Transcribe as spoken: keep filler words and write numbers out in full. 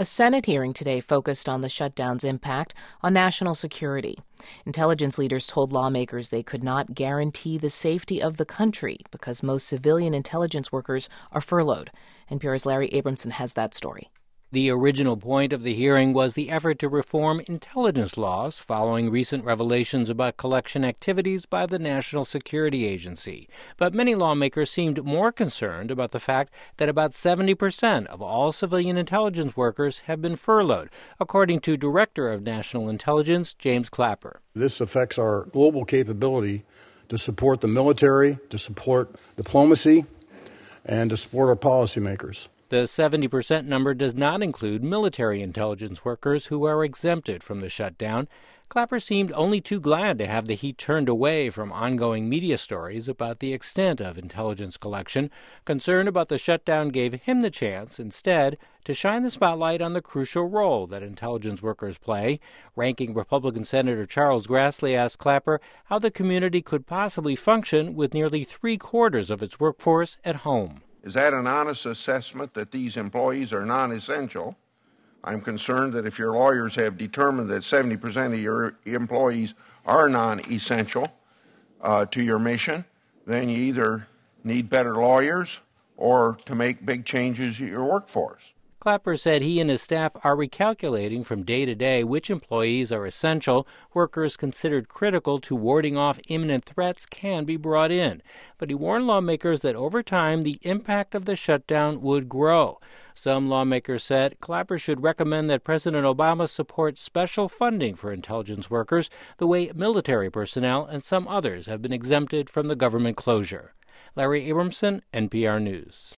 A Senate hearing today focused on the shutdown's impact on national security. Intelligence leaders told lawmakers they could not guarantee the safety of the country because most civilian intelligence workers are furloughed. N P R's Larry Abramson has that story. The original point of the hearing was the effort to reform intelligence laws following recent revelations about collection activities by the National Security Agency. But many lawmakers seemed more concerned about the fact that about seventy percent of all civilian intelligence workers have been furloughed, according to Director of National Intelligence James Clapper. This affects our global capability to support the military, to support diplomacy, and to support our policymakers. The seventy percent number does not include military intelligence workers who are exempted from the shutdown. Clapper seemed only too glad to have the heat turned away from ongoing media stories about the extent of intelligence collection. Concern about the shutdown gave him the chance, instead, to shine the spotlight on the crucial role that intelligence workers play. Ranking Republican Senator Charles Grassley asked Clapper how the community could possibly function with nearly three-quarters of its workforce at home. Is that an honest assessment that these employees are non-essential? I'm concerned that if your lawyers have determined that seventy percent of your employees are non-essential uh, to your mission, then you either need better lawyers or to make big changes to your workforce. Clapper said he and his staff are recalculating from day to day which employees are essential. Workers considered critical to warding off imminent threats can be brought in. But he warned lawmakers that over time the impact of the shutdown would grow. Some lawmakers said Clapper should recommend that President Obama support special funding for intelligence workers, the way military personnel and some others have been exempted from the government closure. Larry Abramson, N P R News.